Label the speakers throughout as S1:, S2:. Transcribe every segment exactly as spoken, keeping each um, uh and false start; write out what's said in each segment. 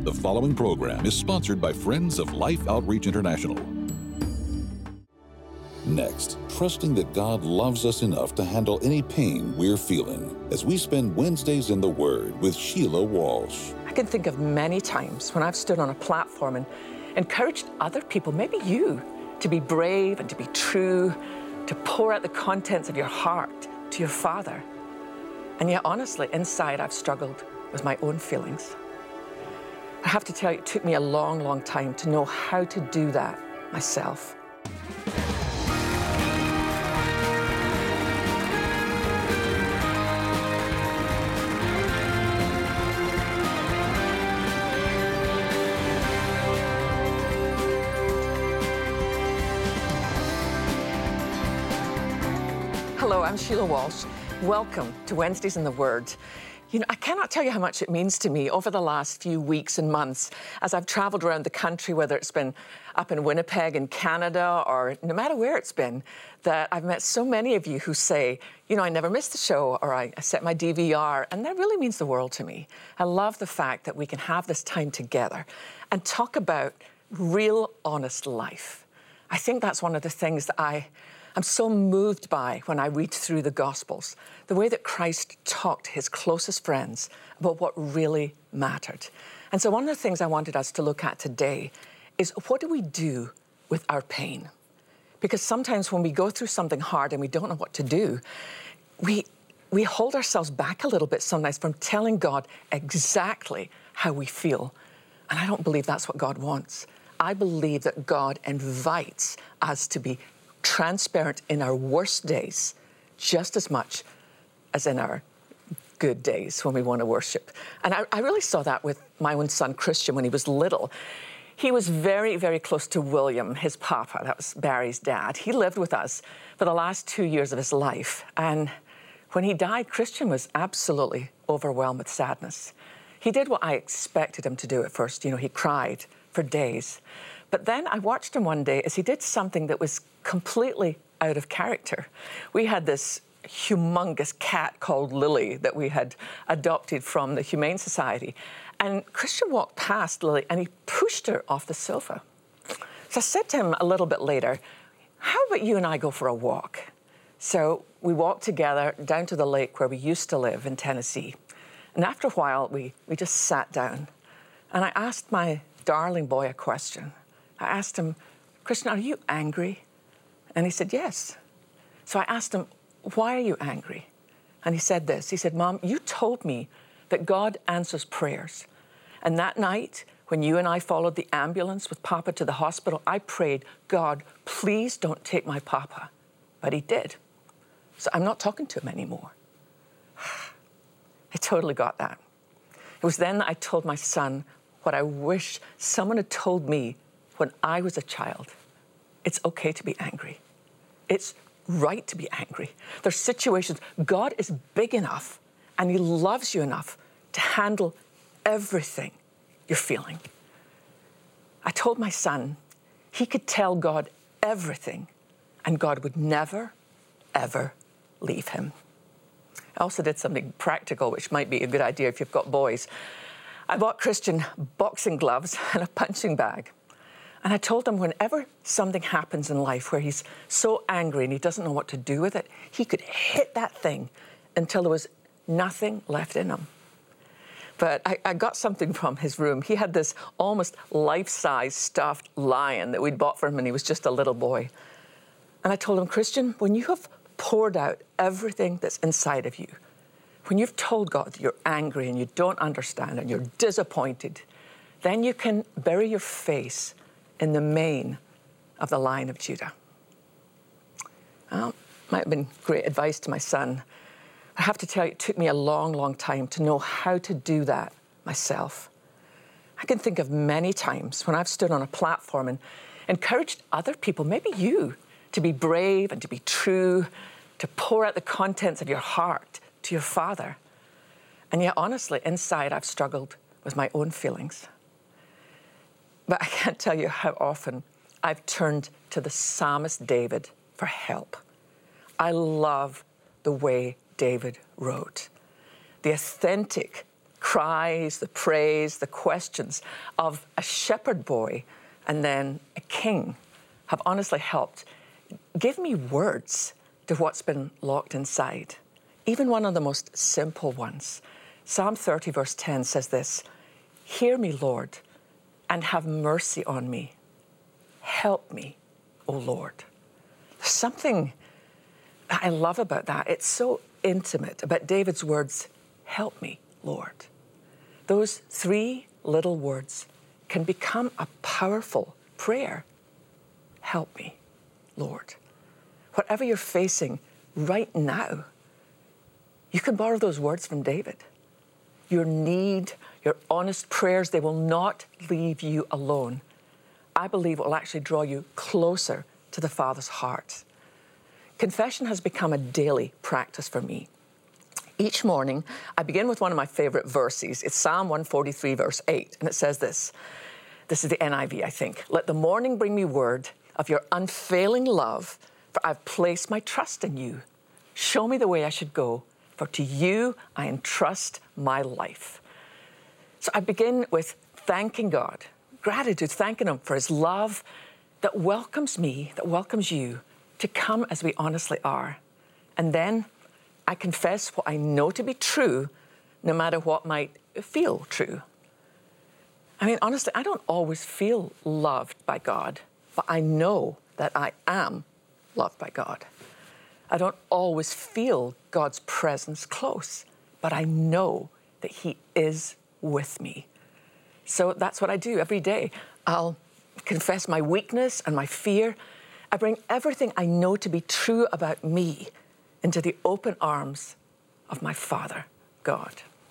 S1: The following program is sponsored by Friends of Life Outreach International. Next, trusting that God loves us enough to handle any pain we're feeling as we spend Wednesdays in the Word with Sheila Walsh.
S2: I can think of many times when I've stood on a platform and encouraged other people, maybe you, to be brave and to be true, to pour out the contents of your heart to your Father. And yet, honestly, inside I've struggled with my own feelings. I have to tell you, it took me a long, long time to know how to do that myself. Hello, I'm Sheila Walsh. Welcome to Wednesdays in the Word. You know, I cannot tell you how much it means to me over the last few weeks and months as I've traveled around the country, whether it's been up in Winnipeg in Canada or no matter where it's been, that I've met so many of you who say, you know, I never missed the show, or I, I set my D V R, and that really means the world to me. I love the fact that we can have this time together and talk about real, honest life. I think that's one of the things that I... I'm so moved by when I read through the Gospels, the way that Christ talked to his closest friends about what really mattered. And so one of the things I wanted us to look at today is, what do we do with our pain? Because sometimes when we go through something hard and we don't know what to do, we, we hold ourselves back a little bit sometimes from telling God exactly how we feel. And I don't believe that's what God wants. I believe that God invites us to be transparent in our worst days just as much as in our good days when we want to worship. And I, I really saw that with my own son, Christian, when he was little. He was very, very close to William, his papa. That was Barry's dad. He lived with us for the last two years of his life. And when he died, Christian was absolutely overwhelmed with sadness. He did what I expected him to do at first. You know, he cried for days. But then I watched him one day as he did something that was completely out of character. We had this humongous cat called Lily that we had adopted from the Humane Society. And Christian walked past Lily and he pushed her off the sofa. So I said to him a little bit later, how about you and I go for a walk? So we walked together down to the lake where we used to live in Tennessee. And after a while, we, we just sat down. And I asked my darling boy a question. I asked him, Christian, are you angry? And he said, yes. So I asked him, why are you angry? And he said this. He said, Mom, you told me that God answers prayers. And that night, when you and I followed the ambulance with Papa to the hospital, I prayed, God, please don't take my Papa. But he did. So I'm not talking to him anymore. I totally got that. It was then that I told my son what I wish someone had told me when I was a child. It's okay to be angry. It's right to be angry. There's situations, God is big enough and he loves you enough to handle everything you're feeling. I told my son he could tell God everything and God would never, ever leave him. I also did something practical, which might be a good idea if you've got boys. I bought Christian boxing gloves and a punching bag. And I told him whenever something happens in life where he's so angry and he doesn't know what to do with it, he could hit that thing until there was nothing left in him. But I, I got something from his room. He had this almost life-size stuffed lion that we'd bought for him when he was just a little boy. And I told him, Christian, when you have poured out everything that's inside of you, when you've told God that you're angry and you don't understand and you're disappointed, then you can bury your face in the mane of the Lion of Judah. Well, might have been great advice to my son. I have to tell you, it took me a long, long time to know how to do that myself. I can think of many times when I've stood on a platform and encouraged other people, maybe you, to be brave and to be true, to pour out the contents of your heart to your Father. And yet, honestly, inside I've struggled with my own feelings. But I can't tell you how often I've turned to the psalmist David for help. I love the way David wrote. The authentic cries, the praise, the questions of a shepherd boy and then a king have honestly helped give me words to what's been locked inside. Even one of the most simple ones. Psalm thirty verse ten says this, "Hear me, Lord, and have mercy on me. Help me, O Lord." There's something that I love about that. It's so intimate about David's words, "Help me, Lord." Those three little words can become a powerful prayer. Help me, Lord. Whatever you're facing right now, you can borrow those words from David. Your need, your honest prayers, they will not leave you alone. I believe it will actually draw you closer to the Father's heart. Confession has become a daily practice for me. Each morning, I begin with one of my favorite verses. It's Psalm one forty-three, verse eight, and it says this. This is the N I V, I think. "Let the morning bring me word of your unfailing love, for I've placed my trust in you. Show me the way I should go, for to you I entrust my life." So I begin with thanking God, gratitude, thanking Him for His love that welcomes me, that welcomes you to come as we honestly are. And then I confess what I know to be true, no matter what might feel true. I mean, honestly, I don't always feel loved by God, but I know that I am loved by God. I don't always feel God's presence close, but I know that He is with me. So that's what I do every day. I'll confess my weakness and my fear. I bring everything I know to be true about me into the open arms of my Father, God.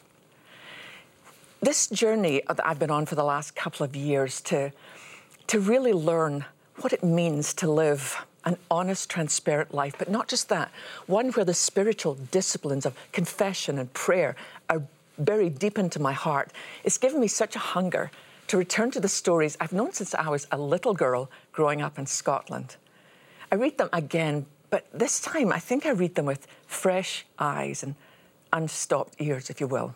S2: This journey that I've been on for the last couple of years to, to really learn what it means to live an honest, transparent life, but not just that, one where the spiritual disciplines of confession and prayer are buried deep into my heart. It's given me such a hunger to return to the stories I've known since I was a little girl growing up in Scotland. I read them again, but this time I think I read them with fresh eyes and unstopped ears, if you will.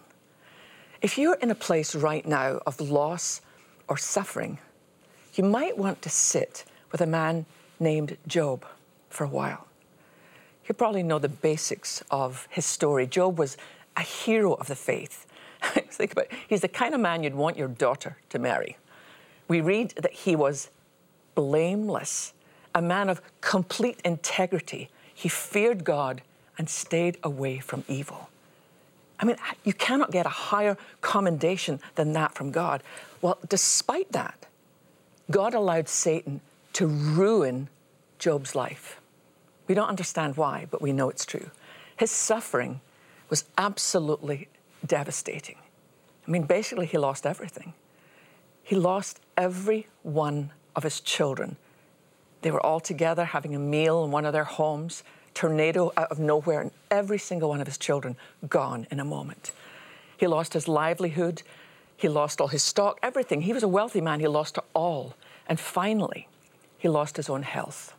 S2: If you're in a place right now of loss or suffering, you might want to sit with a man named Job for a while. You probably know the basics of his story. Job was a hero of the faith. Think about it. He's the kind of man you'd want your daughter to marry. We read that he was blameless, a man of complete integrity. He feared God and stayed away from evil. I mean, you cannot get a higher commendation than that from God. Well, despite that, God allowed Satan to ruin Job's life. We don't understand why, but we know it's true. His suffering was absolutely devastating. I mean, basically, he lost everything. He lost every one of his children. They were all together having a meal in one of their homes, tornado out of nowhere, and every single one of his children gone in a moment. He lost his livelihood. He lost all his stock, everything. He was a wealthy man. He lost it all. And finally, he lost his own health.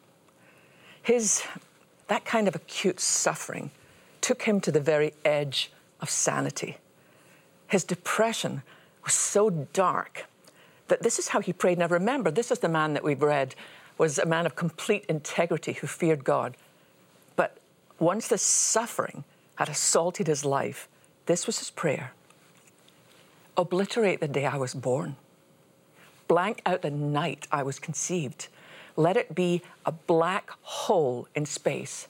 S2: His, that kind of acute suffering took him to the very edge of sanity. His depression was so dark that this is how he prayed. Now remember, this is the man that we've read was a man of complete integrity who feared God. But once the suffering had assaulted his life, this was his prayer. Obliterate the day I was born. Blank out the night I was conceived. Let it be a black hole in space.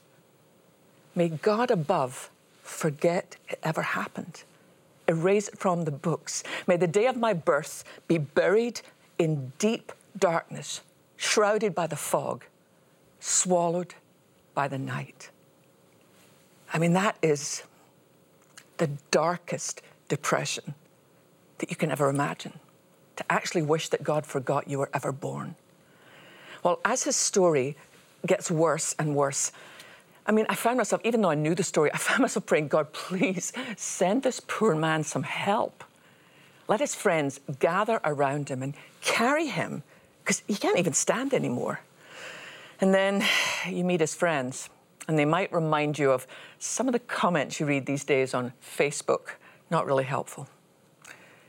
S2: May God above forget it ever happened. Erase it from the books. May the day of my birth be buried in deep darkness, shrouded by the fog, swallowed by the night. I mean, that is the darkest depression that you can ever imagine, to actually wish that God forgot you were ever born. Well, as his story gets worse and worse, I mean, I found myself, even though I knew the story, I found myself praying, God, please send this poor man some help. Let his friends gather around him and carry him, because he can't even stand anymore. And then you meet his friends, and they might remind you of some of the comments you read these days on Facebook. Not really helpful.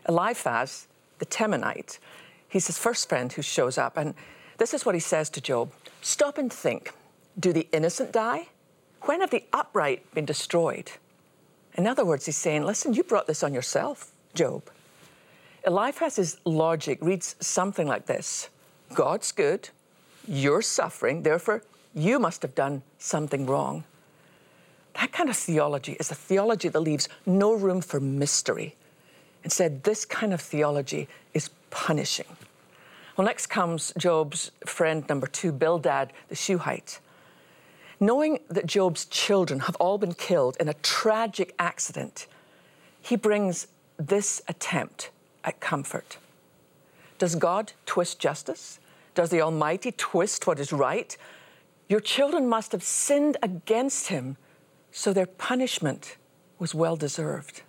S2: Eliphaz, the Temanite, he's his first friend who shows up. And this is what he says to Job. Stop and think. Do the innocent die? When have the upright been destroyed? In other words, he's saying, listen, you brought this on yourself, Job. Eliphaz's logic reads something like this. God's good, you're suffering, therefore you must have done something wrong. That kind of theology is a theology that leaves no room for mystery. Instead, this kind of theology is punishing. Well, next comes Job's friend number two, Bildad the Shuhite. Knowing that Job's children have all been killed in a tragic accident, he brings this attempt at comfort. Does God twist justice? Does the Almighty twist what is right? Your children must have sinned against him, so their punishment was well-deserved.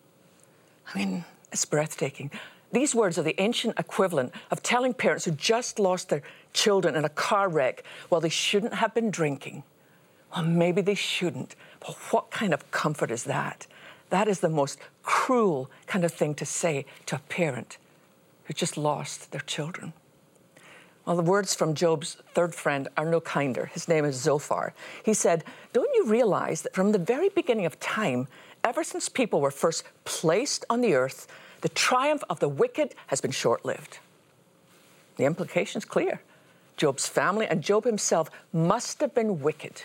S2: I mean, it's breathtaking. These words are the ancient equivalent of telling parents who just lost their children in a car wreck, well, they shouldn't have been drinking. Well, maybe they shouldn't, but what kind of comfort is that? That is the most cruel kind of thing to say to a parent who just lost their children. Well, the words from Job's third friend are no kinder. His name is Zophar. He said, don't you realize that from the very beginning of time, ever since people were first placed on the earth, the triumph of the wicked has been short-lived? The implication's clear. Job's family and Job himself must have been wicked.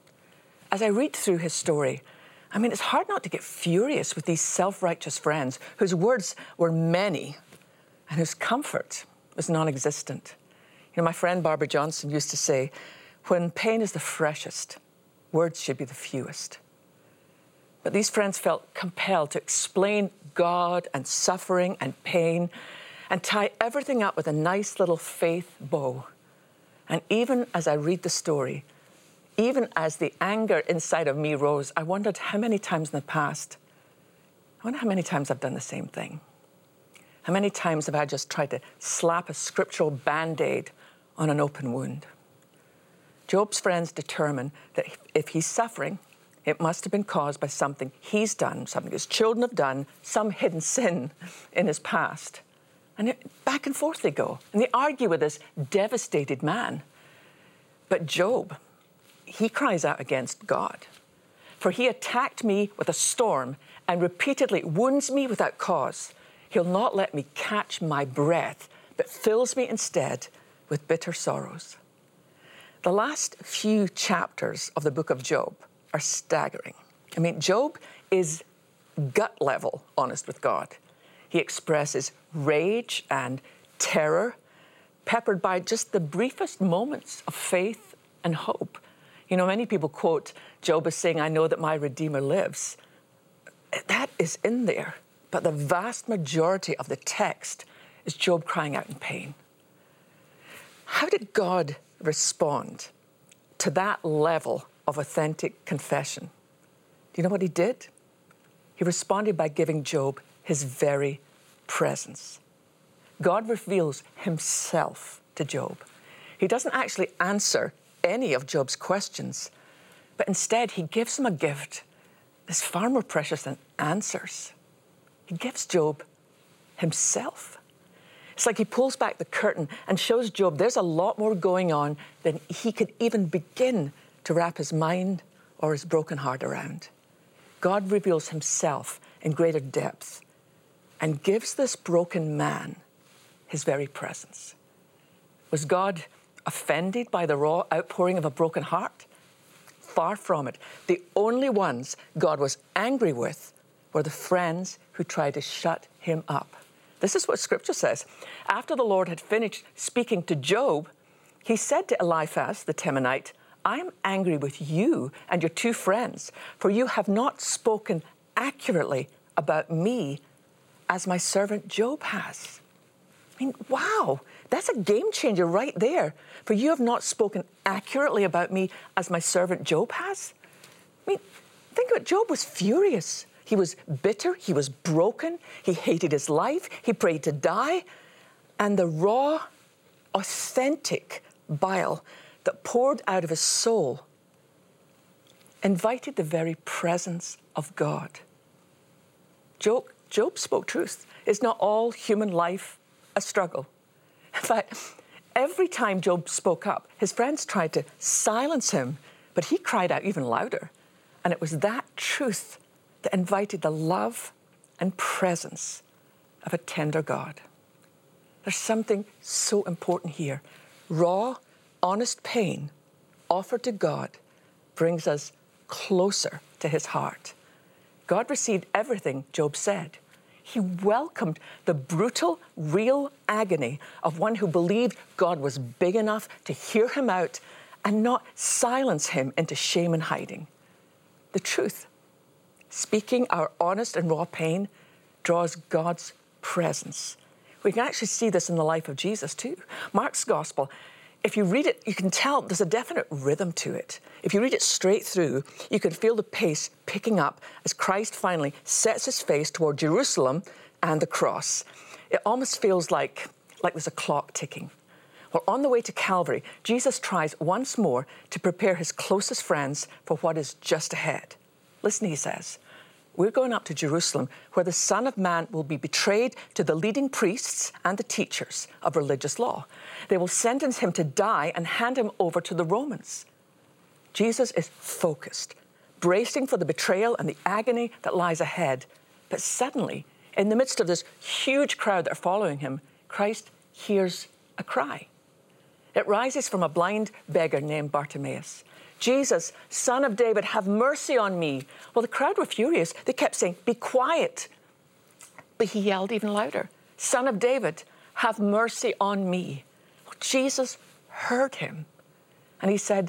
S2: As I read through his story, I mean, it's hard not to get furious with these self-righteous friends whose words were many and whose comfort was non-existent. You know, my friend Barbara Johnson used to say, when pain is the freshest, words should be the fewest. But these friends felt compelled to explain God and suffering and pain and tie everything up with a nice little faith bow. And even as I read the story, even as the anger inside of me rose, I wondered how many times in the past, I wonder how many times I've done the same thing. How many times have I just tried to slap a scriptural Band-Aid on an open wound? Job's friends determine that if he's suffering, it must have been caused by something he's done, something his children have done, some hidden sin in his past. And it, back and forth they go. And they argue with this devastated man. But Job, he cries out against God. For he attacked me with a storm and repeatedly wounds me without cause. He'll not let me catch my breath, but fills me instead with bitter sorrows. The last few chapters of the book of Job are staggering. I mean, Job is gut level honest with God. He expresses rage and terror, peppered by just the briefest moments of faith and hope. You know, many people quote Job as saying, I know that my Redeemer lives. That is in there. But the vast majority of the text is Job crying out in pain. How did God respond to that level of authentic confession? Do you know what he did? He responded by giving Job his very presence. God reveals himself to Job. He doesn't actually answer any of Job's questions, but instead he gives him a gift that's far more precious than answers. He gives Job himself. It's like he pulls back the curtain and shows Job there's a lot more going on than he could even begin to wrap his mind or his broken heart around. God reveals himself in greater depth and gives this broken man his very presence. Was God offended by the raw outpouring of a broken heart? Far from it. The only ones God was angry with were the friends who tried to shut him up. This is what Scripture says. After the Lord had finished speaking to Job, he said to Eliphaz the Temanite, I am angry with you and your two friends, for you have not spoken accurately about me as my servant Job has. I mean, wow, that's a game changer right there. For you have not spoken accurately about me as my servant Job has. I mean, think about it. Job was furious. He was bitter. He was broken. He hated his life. He prayed to die. And the raw, authentic bile that poured out of his soul invited the very presence of God. Job, Job spoke truth. Is not all human life a struggle? In fact, every time Job spoke up, his friends tried to silence him, but he cried out even louder. And it was that truth that invited the love and presence of a tender God. There's something so important here. Raw, honest pain offered to God brings us closer to his heart. God received everything Job said. He welcomed the brutal, real agony of one who believed God was big enough to hear him out and not silence him into shame and hiding. The truth, speaking our honest and raw pain, draws God's presence. We can actually see this in the life of Jesus too. Mark's gospel, if you read it, you can tell there's a definite rhythm to it. If you read it straight through, you can feel the pace picking up as Christ finally sets his face toward Jerusalem and the cross. It almost feels like, like there's a clock ticking. Well, on the way to Calvary, Jesus tries once more to prepare his closest friends for what is just ahead. Listen, he says, we're going up to Jerusalem where the Son of Man will be betrayed to the leading priests and the teachers of religious law. They will sentence him to die and hand him over to the Romans. Jesus is focused, bracing for the betrayal and the agony that lies ahead. But suddenly, in the midst of this huge crowd that are following him, Christ hears a cry. It rises from a blind beggar named Bartimaeus. Jesus, Son of David, have mercy on me. Well, the crowd were furious. They kept saying, be quiet. But he yelled even louder, Son of David, have mercy on me. Well, Jesus heard him. And he said,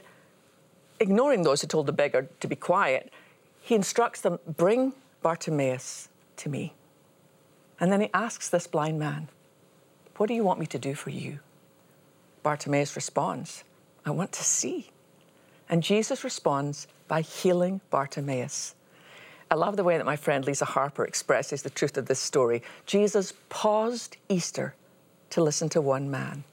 S2: ignoring those who told the beggar to be quiet, he instructs them, bring Bartimaeus to me. And then he asks this blind man, what do you want me to do for you? Bartimaeus responds, I want to see. And Jesus responds by healing Bartimaeus. I love the way that my friend Lisa Harper expresses the truth of this story. Jesus paused Easter to listen to one man.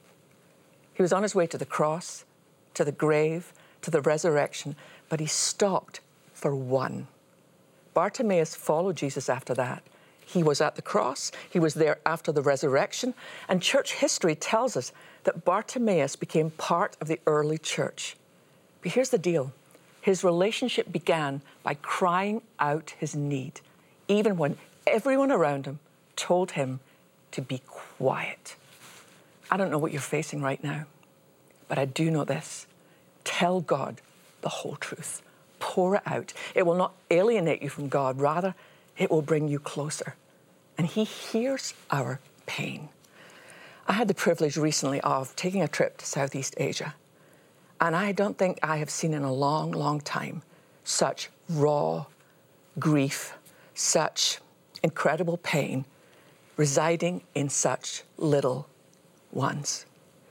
S2: He was on his way to the cross, to the grave, to the resurrection, but he stopped for one. Bartimaeus followed Jesus after that. He was at the cross, he was there after the resurrection, and church history tells us that Bartimaeus became part of the early church. But here's the deal. His relationship began by crying out his need, even when everyone around him told him to be quiet. I don't know what you're facing right now, but I do know this. Tell God the whole truth. Pour it out. It will not alienate you from God. Rather, it will bring you closer. And he hears our pain. I had the privilege recently of taking a trip to Southeast Asia. And I don't think I have seen in a long, long time such raw grief, such incredible pain residing in such little ones.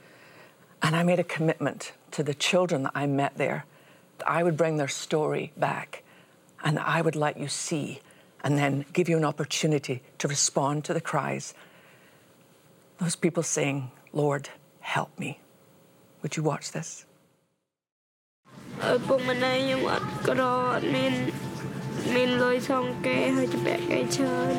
S2: And I made a commitment to the children that I met there that I would bring their story back and I would let you see and then give you an opportunity to respond to the cries. Those people saying, Lord, help me. Would you watch this?
S3: ឪពុកម្ដាយខ្ញុំអត់ក្រអត់មានមានលុយសងគេហើយជាពាក់គេច្រើន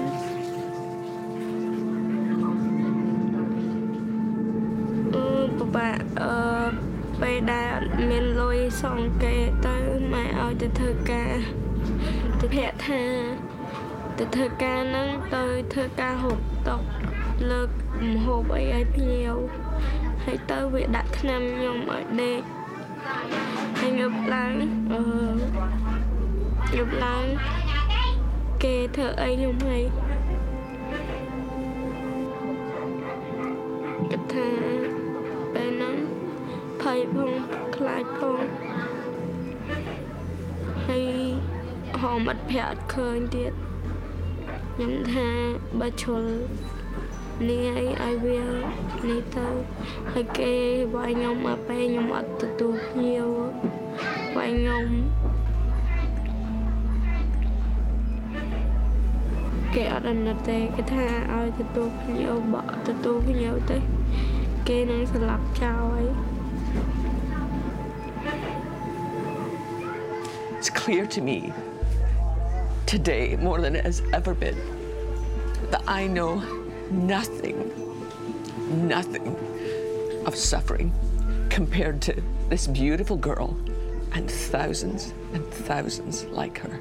S3: អឺបបាអឺពេលដែលអត់មានលុយសងគេទៅម៉ែឲ្យទៅធ្វើការទៅភ័ក្រថាទៅធ្វើការហ្នឹងទៅធ្វើការហូបតុកលើកម្ហូបអីឲ្យភ្ញៀវហើយទៅវាដាក់ថ្នាំខ្ញុំឲ្យដេក Anh ngập lắng, ờ, ngập lắng, kê thở anh không hay, ngập thà, bé nắng, phơi phong, khai phong, hay họ mất phẹt khơi tiệt, ngập thà, bà chôn. Ni ai ai bia ni tao hay kê vài nhom mà pe nhom ở từ từ nhiều vài nhom kê ở đây là tê cái tha ai từ từ nhiều bọ từ từ nhiều tê kê nó sẽ lặp chào ấy.
S2: It's clear to me today more than it has ever been that I know nothing, nothing of suffering compared to this beautiful girl and thousands and thousands like her.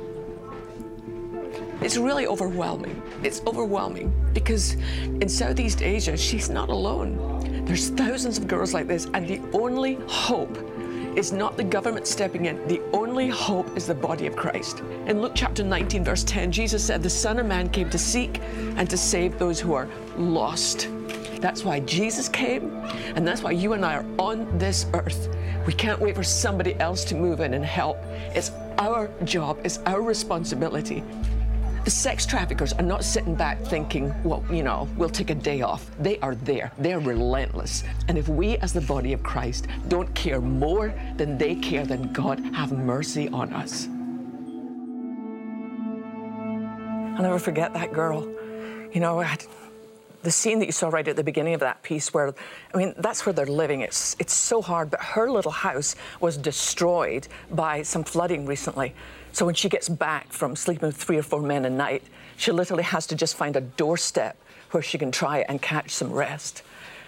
S2: It's really overwhelming. It's overwhelming because in Southeast Asia, she's not alone. There's thousands of girls like this, and the only hope is not the government stepping in. The only hope is the body of Christ. In Luke chapter nineteen, verse ten, Jesus said, the Son of Man came to seek and to save those who are lost. That's why Jesus came, and that's why you and I are on this earth. We can't wait for somebody else to move in and help. It's our job, it's our responsibility. The sex traffickers are not sitting back thinking, well, you know, we'll take a day off. They are there. They're relentless. And if we as the body of Christ don't care more than they care, then God have mercy on us. I'll never forget that girl. You know, I had the scene that you saw right at the beginning of that piece where, I mean, that's where they're living. It's, it's so hard, but her little house was destroyed by some flooding recently. So when she gets back from sleeping with three or four men a night, she literally has to just find a doorstep where she can try and catch some rest.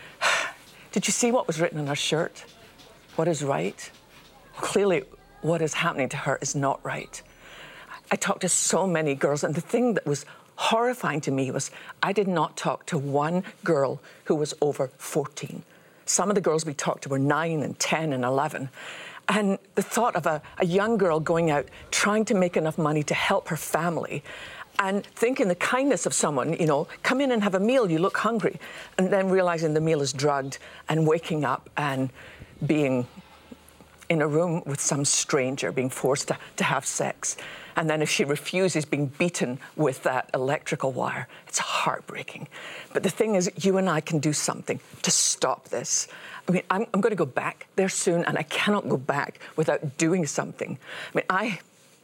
S2: Did you see what was written on her shirt? What is right? Clearly, what is happening to her is not right. I talked to so many girls, and the thing that was horrifying to me was I did not talk to one girl who was over fourteen. Some of the girls we talked to were nine and ten and eleven. And the thought of a, a young girl going out, trying to make enough money to help her family, and thinking the kindness of someone, you know, come in and have a meal, you look hungry, and then realizing the meal is drugged, and waking up and being in a room with some stranger, being forced to, to have sex. And then if she refuses, being beaten with that electrical wire. It's heartbreaking. But the thing is, you and I can do something to stop this. I mean, I'm, I'm going to go back there soon, and I cannot go back without doing something. I mean, I,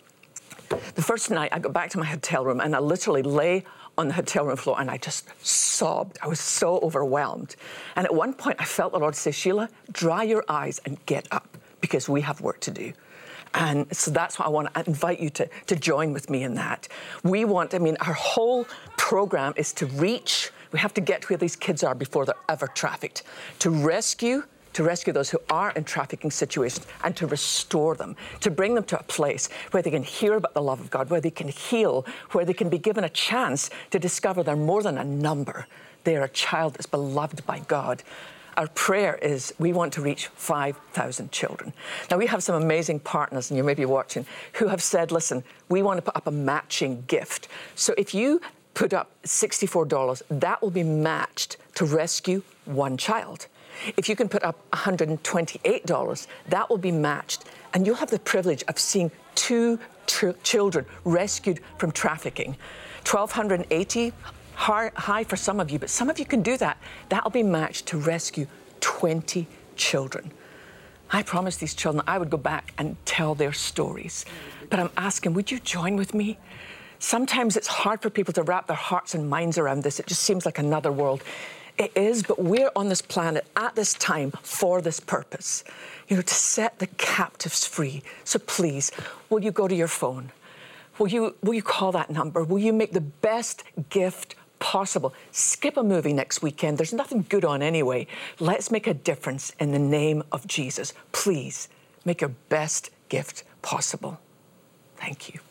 S2: the first night I got back to my hotel room, and I literally lay on the hotel room floor, and I just sobbed. I was so overwhelmed. And at one point, I felt the Lord say, Sheila, dry your eyes and get up, because we have work to do. And so that's why I want to invite you to, to join with me in that. We want, I mean, our whole program is to reach, we have to get to where these kids are before they're ever trafficked, to rescue, to rescue those who are in trafficking situations and to restore them, to bring them to a place where they can hear about the love of God, where they can heal, where they can be given a chance to discover they're more than a number. They are a child that's beloved by God. Our prayer is we want to reach five thousand children. Now, we have some amazing partners, and you may be watching, who have said, listen, we want to put up a matching gift. So if you put up sixty-four dollars, that will be matched to rescue one child. If you can put up one hundred twenty-eight dollars, that will be matched, and you'll have the privilege of seeing two tr- children rescued from trafficking. twelve eighty dollars, high for some of you, but some of you can do that. That'll be matched to rescue twenty children. I promised these children I would go back and tell their stories. But I'm asking, would you join with me? Sometimes it's hard for people to wrap their hearts and minds around this. It just seems like another world. It is, but we're on this planet at this time for this purpose, you know, to set the captives free. So please, will you go to your phone? Will you, will you call that number? Will you make the best gift possible? Skip a movie next weekend. There's nothing good on anyway. Let's make a difference in the name of Jesus. Please make your best gift possible. Thank you.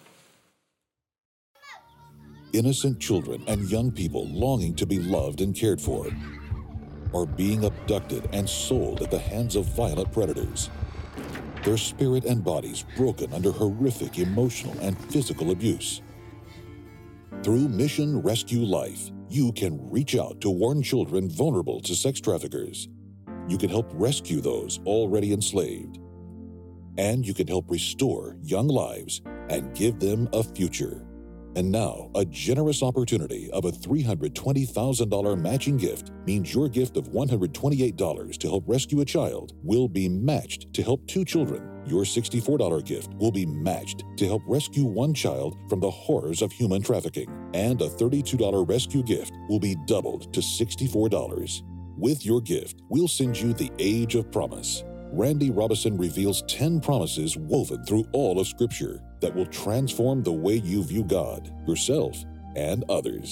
S1: Innocent children and young people longing to be loved and cared for are being abducted and sold at the hands of violent predators. Their spirit and bodies broken under horrific emotional and physical abuse. Through Mission Rescue Life, you can reach out to warn children vulnerable to sex traffickers. You can help rescue those already enslaved. And you can help restore young lives and give them a future. And now, a generous opportunity of a three hundred twenty thousand dollars matching gift means your gift of one hundred twenty-eight dollars to help rescue a child will be matched to help two children. Your sixty-four dollars gift will be matched to help rescue one child from the horrors of human trafficking. And a thirty-two dollars rescue gift will be doubled to sixty-four dollars. With your gift, we'll send you the Age of Promise. Randy Robison reveals ten promises woven through all of Scripture that will transform the way you view God, yourself, and others.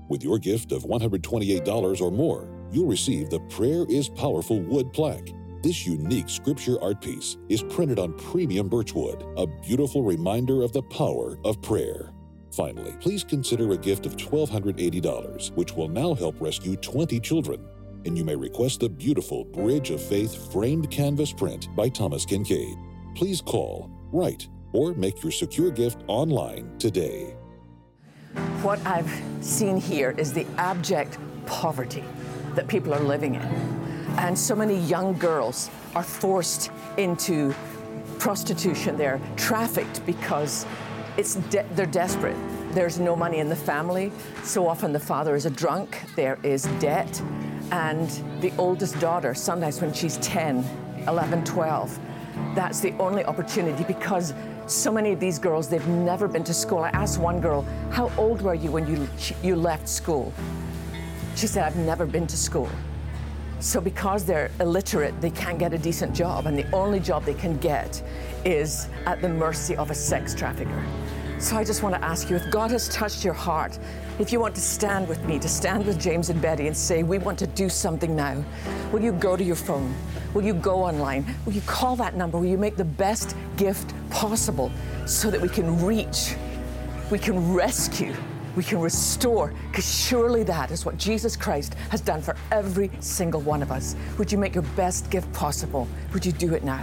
S1: With your gift of one hundred twenty-eight dollars or more, you'll receive the Prayer is Powerful wood plaque. This unique scripture art piece is printed on premium birchwood, a beautiful reminder of the power of prayer. Finally, please consider a gift of one thousand two hundred eighty dollars, which will now help rescue twenty children. And you may request the beautiful Bridge of Faith framed canvas print by Thomas Kincaid. Please call, write, or make your secure gift online today.
S2: What I've seen here is the abject poverty that people are living in. And so many young girls are forced into prostitution. They're trafficked because it's de- they're desperate. There's no money in the family. So often the father is a drunk. There is debt. And the oldest daughter, sometimes when she's ten, eleven, twelve, that's the only opportunity because so many of these girls, they've never been to school. I asked one girl, how old were you when you, you left school? She said, I've never been to school. So because they're illiterate, they can't get a decent job, and the only job they can get is at the mercy of a sex trafficker. So I just want to ask you, if God has touched your heart, if you want to stand with me, to stand with James and Betty and say, we want to do something now, will you go to your phone? Will you go online? Will you call that number? Will you make the best gift possible so that we can reach, we can rescue, we can restore, because surely that is what Jesus Christ has done for every single one of us. Would you make your best gift possible? Would you do it now?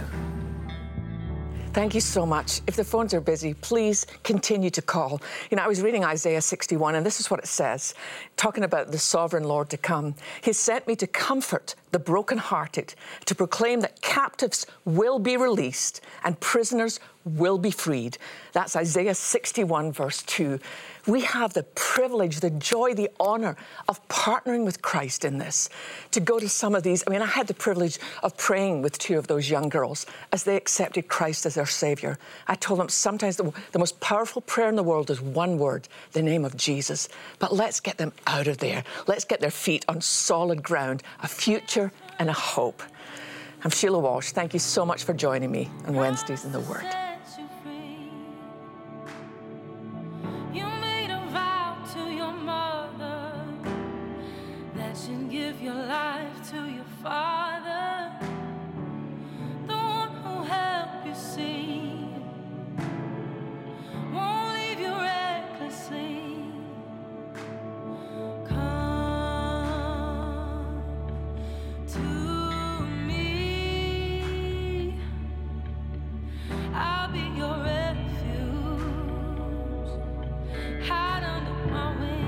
S2: Thank you so much. If the phones are busy, please continue to call. You know, I was reading Isaiah sixty-one, and this is what it says, talking about the sovereign Lord to come. He sent me to comfort the brokenhearted, to proclaim that captives will be released and prisoners will be freed. That's Isaiah sixty-one, verse two. We have the privilege, the joy, the honor of partnering with Christ in this, to go to some of these. I mean, I had the privilege of praying with two of those young girls as they accepted Christ as their Savior. I told them sometimes the, the most powerful prayer in the world is one word, the name of Jesus. But let's get them out of there. Let's get their feet on solid ground, a future and a hope. I'm Sheila Walsh. Thank you so much for joining me on Wednesdays in the Word.
S4: Give your life to your Father, the one who helped you see, won't leave you recklessly. Come to me, I'll be your refuge, hide under my wings.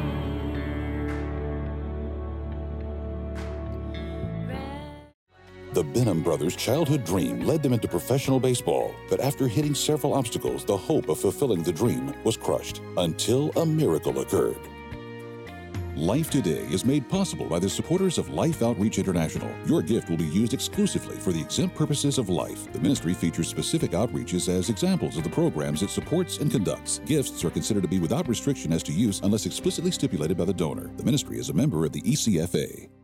S1: The Benham brothers' childhood dream led them into professional baseball, but after hitting several obstacles, the hope of fulfilling the dream was crushed until a miracle occurred. Life Today is made possible by the supporters of Life Outreach International. Your gift will be used exclusively for the exempt purposes of life. The ministry features specific outreaches as examples of the programs it supports and conducts. Gifts are considered to be without restriction as to use unless explicitly stipulated by the donor. The ministry is a member of the E C F A.